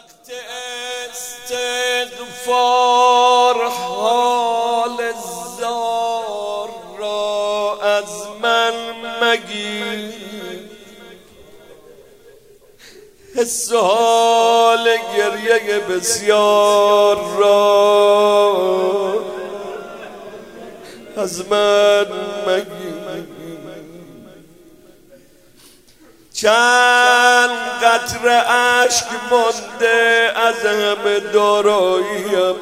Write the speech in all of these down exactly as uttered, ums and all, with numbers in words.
وقت استغفار حال زار را از من مگیر، حس حال گریه بسیار را از من مگیر. چند قطره اشک مانده از همه داراییم،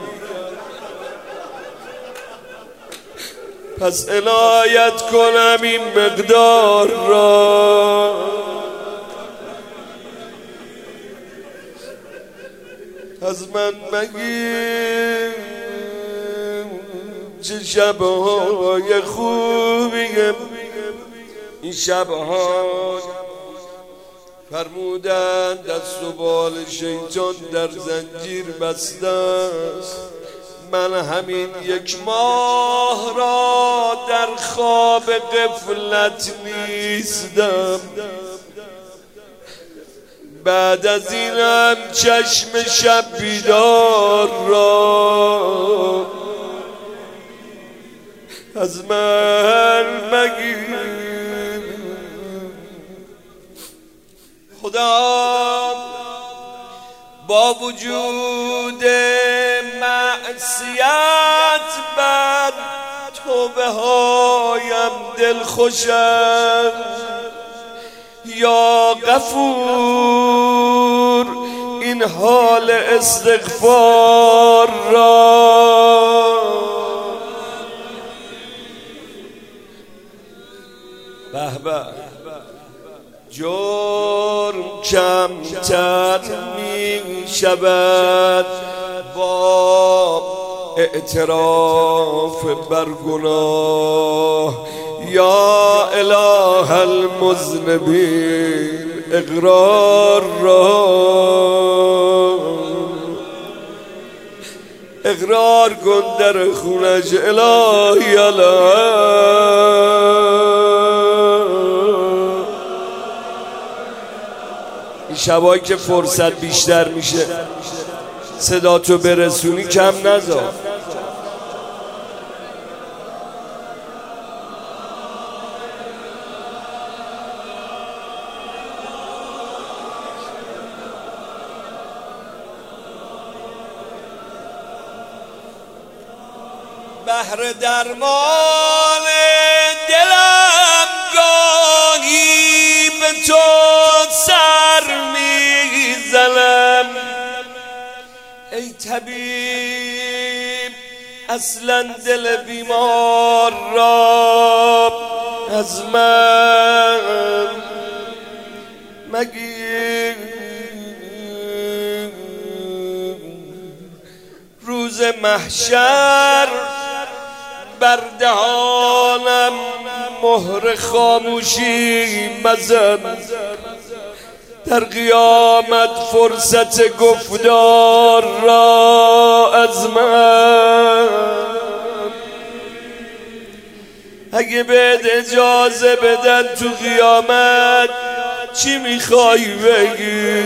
پس عنایت کنم این مقدار را از من مگیر. چه شبهای خوبیم این شبها، فرمودن دست و بال شیطان در زنجیر بسته است. من همین یک ماه را در خواب غفلت نیستم، بعد از اینم چشم شب بیدار را از من مگیر. خدا با وجود معصیت بر توبه هایم دل خوشم، یا غفور این حال استغفار را به به. جرم کمتر می شود با اعتراف بر گناه، یا اله المذنبین اقرار را اقرار کن در خونش الهی الهی. این شبایی که فرصت بیشتر میشه صدا تو برسونی کم نذار. بهر درمان دلم گاهی به تو سر میزنم، ای طبیب اصلا دل بیمار را از من مگیر. روز محشر بر دهانم مهر خاموشی مزن، در قیامت فرصت گفتار را از من اگه بهت اجازه بدن تو قیامت چی میخوای بگی؟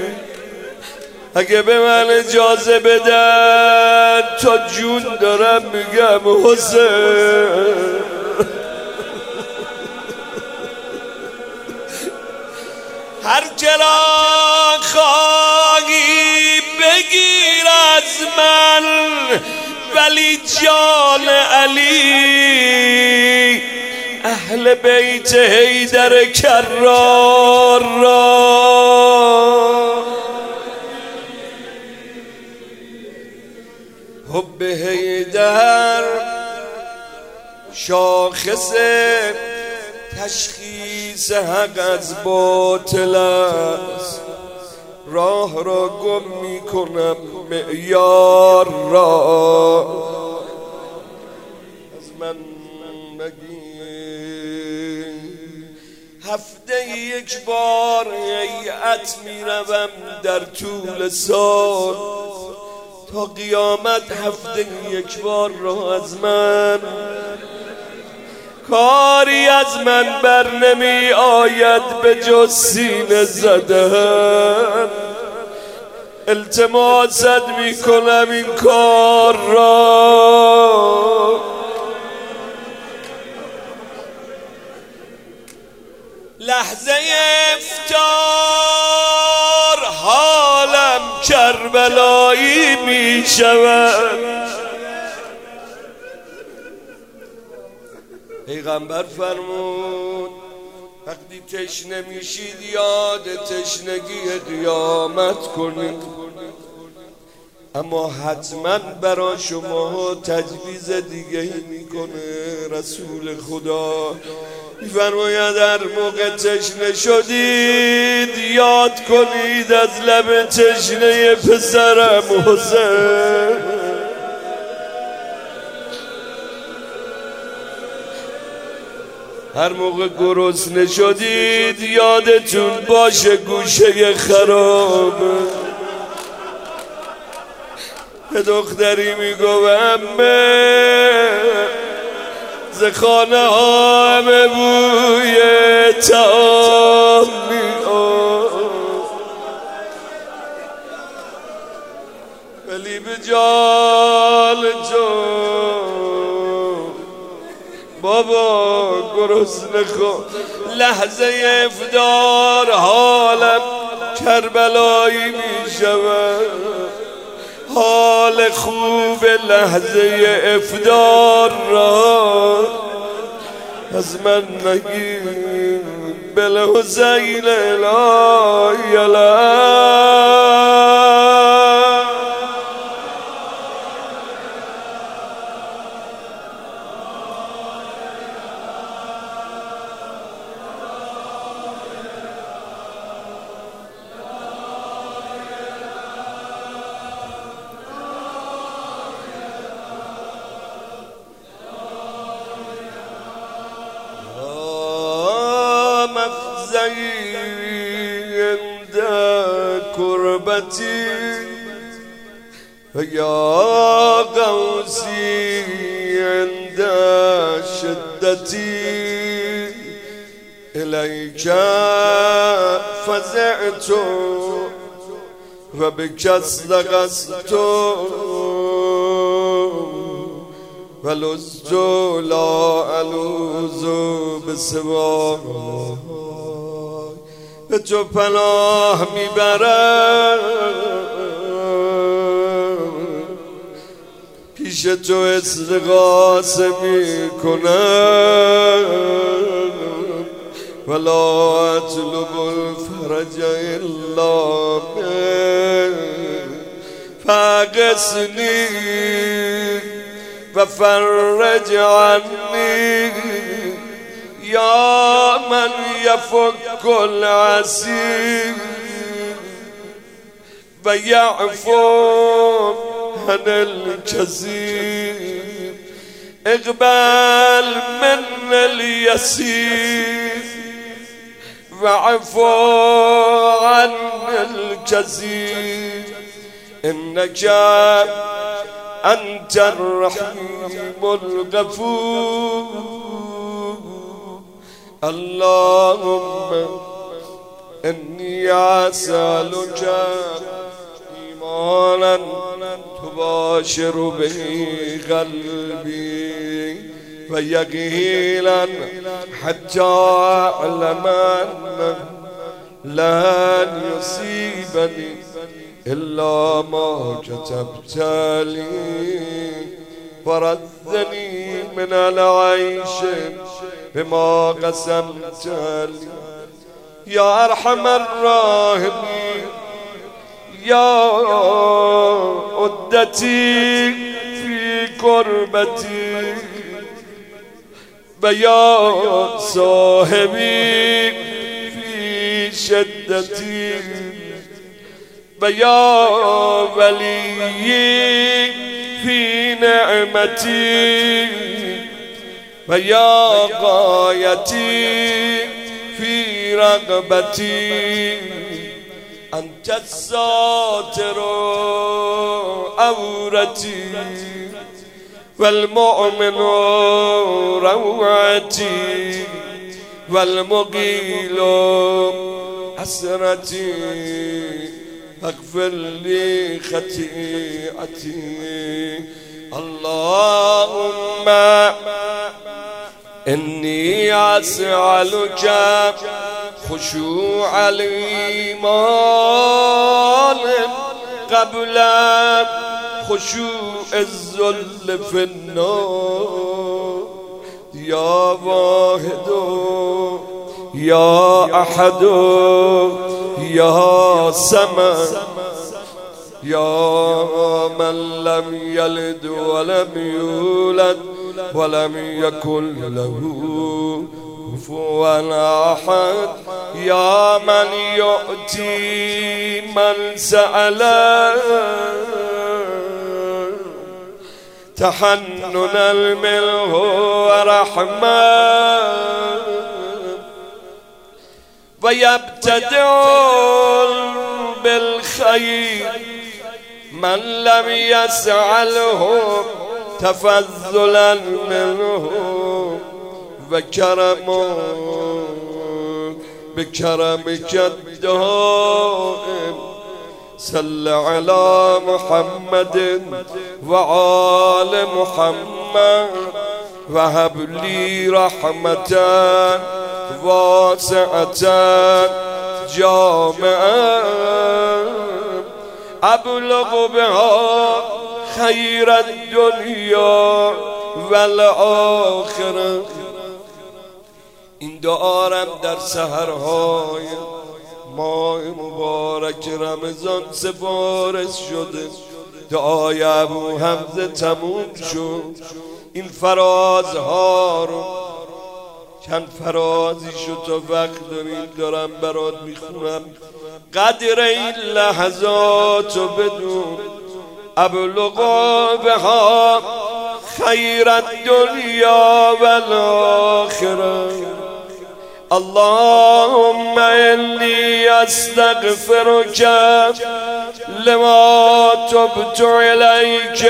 اگه به من اجازه بدن تا جون دارم میگم حسین. هر چرا خواهی بگیر از من، ولی جان علی اهل بیت حیدر کرار را حب حیدر شاخص تشخیص حق از باطل است، راه را گم می کنم معیار را از من مگیر. هفته یک بار هیئت می روم در طول سال، تا قیامت هفته یک بار را از من کاری از من بر نمی آید به جز سینه زدن. التماست میکنم این کار را. لحظه افطار حالم کربلایی می شود. پیغمبر فرمود وقتی تشنه میشید یاد تشنگی قیامت کنید، اما حتما برای شما تجویز دیگه ای میکنه رسول خدا. میفرماید در موقع تشنه شدید یاد کنید از لب تشنه پسرم حسین. هر موقع گرسنه شدید یادتون باشه گوشه خراب. به دختری میگو امه ز خانه ها همه بوی طعام میاد، ولی به جال جان بابا گرسنه خود. لحظه افطار حالم کربلایی می شود. حال خوب لحظه افطار را از من نگیر بالحسین لا یلا. مفزعی عند کربتی و یا غوثی عند شدتی الیک فزعت و بک استغثت و لزت لا الوذ بسواک. به تو پناه میبرم پیش تو استغاثه میکنم ولا اطلب الفرج الا بک فاغثنی و فرج عنی یا من یفک العسیر و یعفو عن الکثیر. اقبل من الیسیر و عفو عن الکثیر. انک انت الرحیم الغفور. اللهم انی اسألک ایمانا تباشر به قلبی و یقینا حتی اعلم لن یصیبنی الا ما كتبت لي وردني من العيش بما قسمت لي يا أرحم الراحمين. يا عدتي في كربتي ويا صاحبي في شدتي ويا ولي في نعمتي ويا غايتي في رغبتي. أنت الساتر عورتي والمؤمن روعتي والمقيل حسرتي اغفر لي خطيئتي اللهم إني أسألك خشوع الإيمان قبل خشوع الذل في النار يا واحد يا أحد يا صمد يا من لم يلد ولم يولد ولم يكن له كفوا أحد يا من يؤتي من سأله تحننا منه ورحمة ويبتدع بالخير من لم يسعله تفضلا منه وكرم بكرمك الدائم صل على محمد وآل محمد وهب لي رحمة واسعة جامعة أبلغ بها خير الدنيا والآخرة. این دعارم در سحرهای ماه مبارک رمضان سفارش شده. دعای ابو حمزه تموم شد. این فرازها رو چند فرازی شد تا وقت داریم دارم برات میخونم. قدر این لحظات رو بدون ابلغ بها خیر الدنیا والآخرة. اللهم إني أستغفرك لما تبت إليك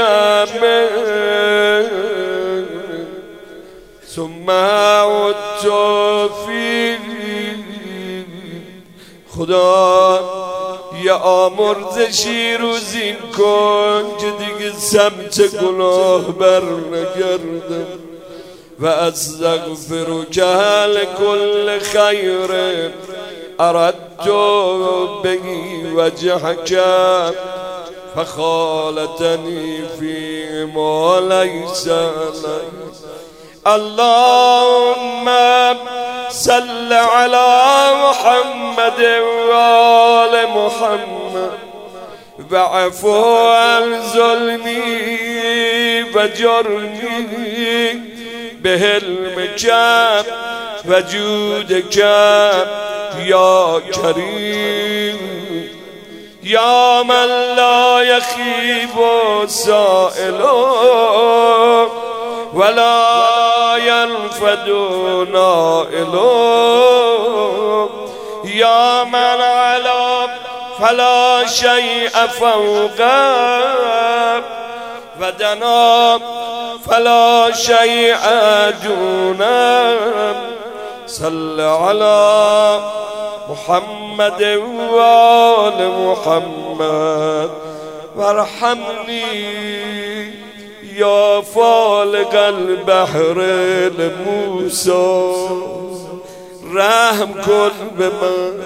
ثم عدت فيه. خدا یه آمرزشی روزین کن که دیگه سمت گناه بر نگردم. و استغفرک لکل خیر اردت بگی وجهک فخالتنی فی ما لیس لک. اللهم صل على محمد وآل محمد وعفو عن ظلمي وجرمي بحلمك وجودك يا كريم يا من لا يخيب سائل ولا ينفد نائل يا من على فلا شيء فوقه ودنا فلا شيء دونه. صل على محمد وآل محمد وارحمني يا فالق البحر لموسى. رحم کن به من.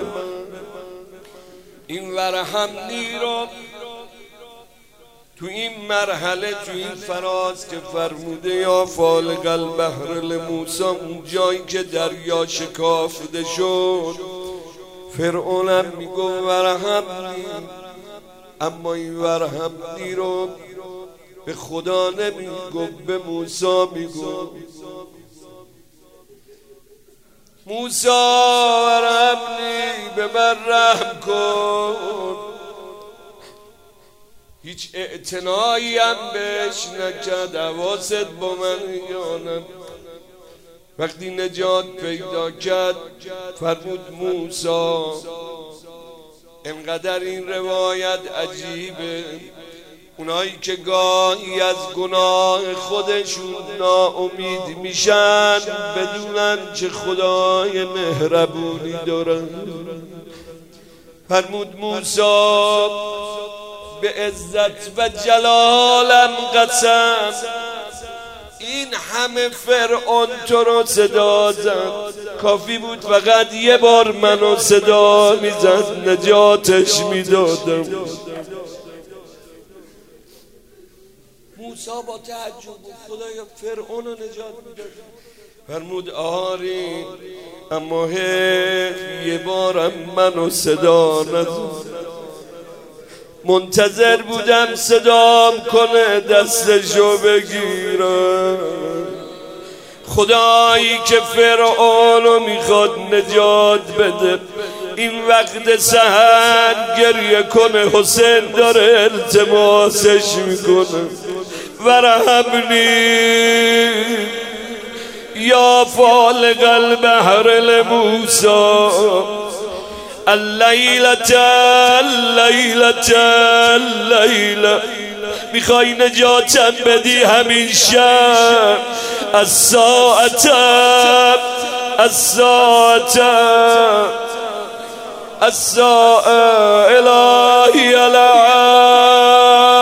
این ورحمنی رو تو این مرحله تو این فراز که فرموده یا فالق البحر لموسى، اون جایی که دریا شکافته شد فرعونم میگو ورحمنی، اما این ورحمنی رو به خدا نمیگو، به موسی میگو. موسی ورحمنی به من رحم کن. هیچ اعتنایی هم بهش نکرد. حواست با من یانم. وقتی نجات پیدا کرد فرمود موسی. انقدر این روایت عجیبه، اونایی که گاهی از گناه خودشون ناامید میشن بدونن چه خدای مهربونی دارن. فرمود موسی به عزت و جلالم قسم، این همه فرعون تو رو صدا زد، کافی بود فقط یه بار منو صدا میزد نجاتش میدادم. موسی با تعجب خدایا فرعون رو نجات میداد. فرمود آری اما حیف یه بارم منو صدا نزد. منتظر بودم صدام کنه دستشو بگیرم. خدایی که فرعونو میخواد نجات بده این وقت سحر گریه کنه، حسین داره التماسش میکنه ورحمنی یا فالق البحر لموسی اللیلة اللیلة اللیلة. میخوای نجاتم بدی همین شب، از ساعت از ساعت از ساعت الهی العالم.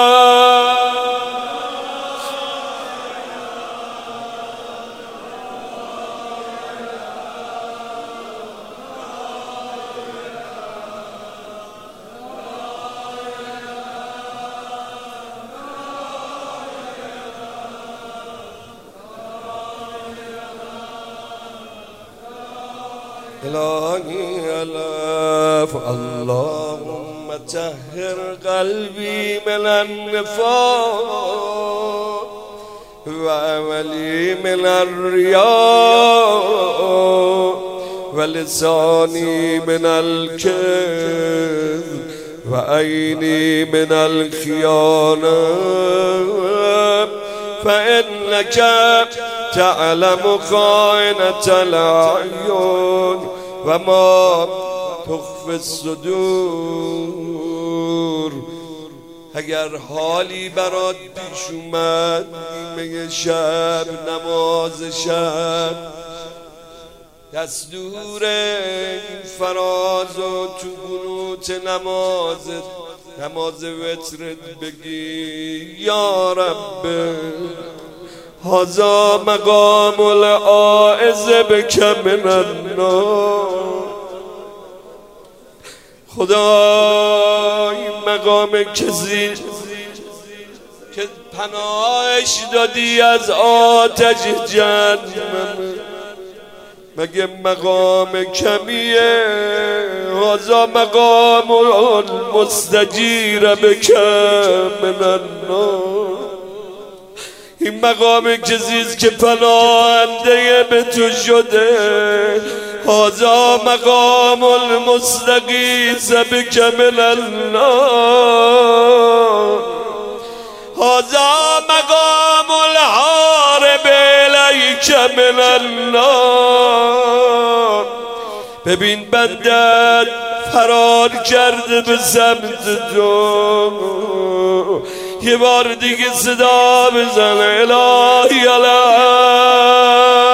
الهی الف اللهم طهر قلبی من النفاق و عملی من الریاء و لسانی من الکذب و عینی من الخیانه فانک تعلم خائنة الأعین و ما تخفی الصدور. اگر حالی برات پیش اومد نیمه شب نماز شب دستور این فراز و تو قنوت نمازت نماز وترت بگی یا رب هذا مقام العائذ بک من النار. خدا این مقام کسی که پناهش دادی از آتش جهنم مگه مقام کمیه؟ هذا مقام المستجیر بک من النار. این مقام کسیست که پناهنده به تو شده. هذا مقام المستغیث بک من النار. هذا مقام الحارب الیک من النار. ببین بندت فرار کرده به سمت تو، یه بار دیگه صدا بزن الهی الهی